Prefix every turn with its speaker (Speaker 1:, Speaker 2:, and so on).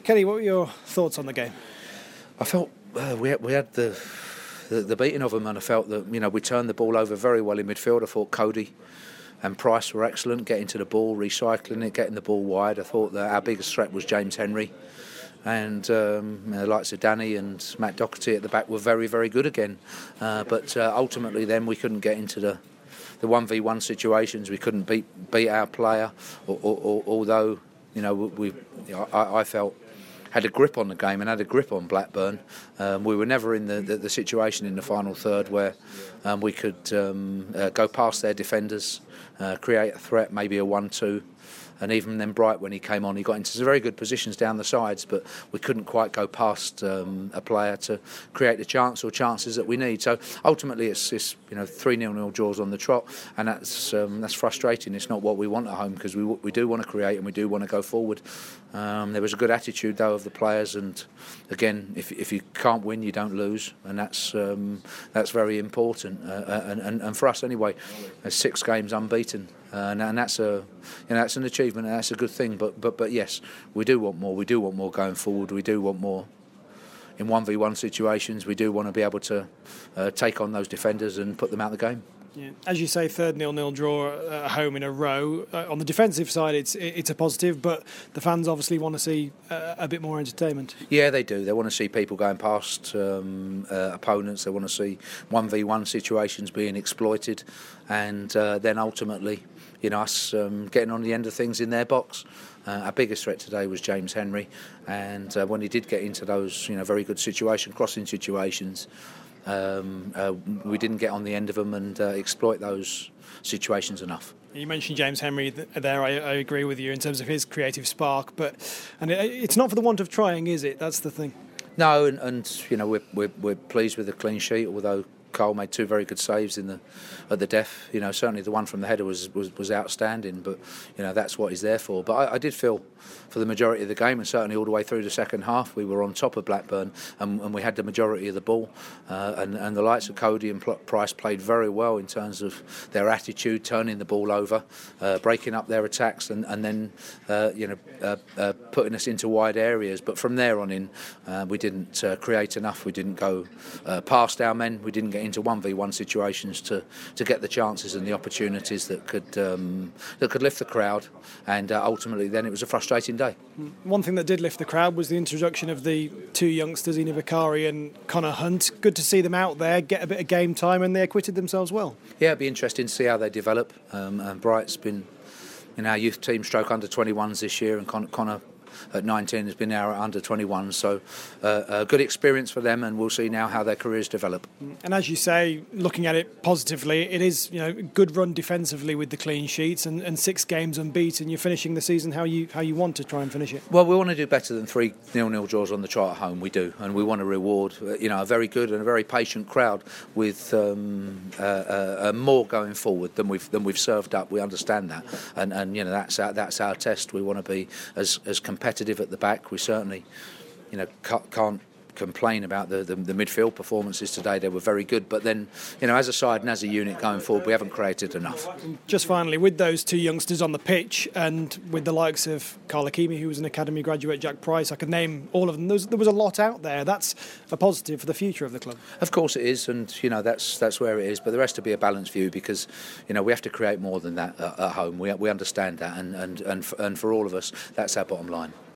Speaker 1: Kelly, what were your thoughts on the game?
Speaker 2: I felt we had the beating of them, and I felt that we turned the ball over very well in midfield. I thought Cody and Price were excellent, getting to the ball, recycling it, getting the ball wide. I thought that our biggest threat was James Henry, and the likes of Danny and Matt Doherty at the back were very, very good again. But ultimately, then we couldn't get into the 1v1 situations. We couldn't beat our player, although I felt had a grip on the game and had a grip on Blackburn. We were never in the situation in the final third where we could go past their defenders, create a threat, maybe a 1-2. And even then Bright, when he came on, he got into some very good positions down the sides, but we couldn't quite go past a player to create the chance or chances that we need. So ultimately it's 3-0 draws on the trot, and that's frustrating. It's not what we want at home, because we do want to create and we do want to go forward. There was a good attitude though of the players, and again, if you can't win, you don't lose, and that's very important. And for us anyway, 6 games unbeaten. And that's an achievement, and that's a good thing. But yes, we do want more. We do want more going forward. We do want more in 1v1 situations. We do want to be able to take on those defenders and put them out of the game.
Speaker 1: Yeah. As you say, third 0-0 draw at home in a row. On the defensive side, it's a positive, but the fans obviously want to see a bit more entertainment.
Speaker 2: Yeah, they do. They want to see people going past opponents. They want to see 1v1 situations being exploited, and then ultimately, us getting on the end of things in their box. Our biggest threat today was James Henry, and when he did get into those very good crossing situations, we didn't get on the end of them and exploit those situations enough.
Speaker 1: You mentioned James Henry there. I agree with you in terms of his creative spark, but it's not for the want of trying, is it? That's the thing.
Speaker 2: No, and we're pleased with the clean sheet, although Cole made 2 very good saves at the death. Certainly the one from the header was outstanding, but that's what he's there for. But I did feel for the majority of the game, and certainly all the way through the second half, we were on top of Blackburn, and we had the majority of the ball. And the likes of Cody and Price played very well in terms of their attitude, turning the ball over, breaking up their attacks, and then putting us into wide areas. But from there on in, we didn't create enough. We didn't go past our men. We didn't get into 1v1 situations to get the chances and the opportunities that could lift the crowd, and ultimately then it was a frustrating day.
Speaker 1: One thing that did lift the crowd was the introduction of the 2 youngsters, Ina Bakari and Connor Hunt. Good to see them out there, get a bit of game time, and they acquitted themselves well.
Speaker 2: Yeah, it'd be interesting to see how they develop. And Bright's been in our youth team stroke under 21s this year, and Connor at 19 has been our under 21, so a good experience for them, and we'll see now how their careers develop.
Speaker 1: And as you say, looking at it positively, it is a good run defensively with the clean sheets, and 6 games unbeaten. You're finishing the season how you want to try and finish it.
Speaker 2: Well, we want to do better than 3-0 draws on the trot at home. We do, and we want to reward a very good and a very patient crowd with more going forward than we've served up. We understand that, and that's our test. We want to be as competitive at the back. We certainly can't complain about the midfield performances today. They were very good, but then as a side and as a unit going forward, we haven't created enough.
Speaker 1: Just finally, with those 2 youngsters on the pitch, and with the likes of Carl Hakimi, who was an academy graduate, Jack Price, I could name all of them. There was a lot out there. That's a positive for the future of the club.
Speaker 2: Of course it is, and that's where it is, but there has to be a balanced view, because we have to create more than that at home. We understand that, and for all of us, that's our bottom line.